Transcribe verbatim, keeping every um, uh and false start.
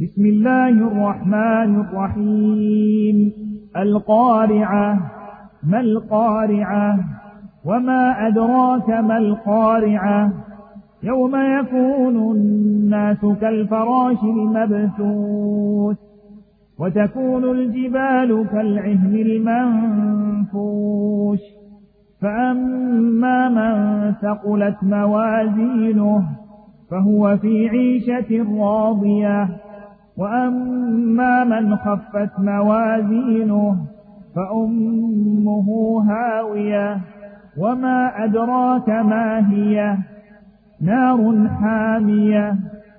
بسم الله الرحمن الرحيم. القارعة. ما القارعة؟ وما أدراك ما القارعة؟ يوم يكون الناس كالفراش المبثوث وتكون الجبال كالعهن المنفوش فأما من ثقلت موازينه فهو في عيشة راضية وأما من خفت موازينه فأمه هاوية وما أدراك ما هي؟ نار حامية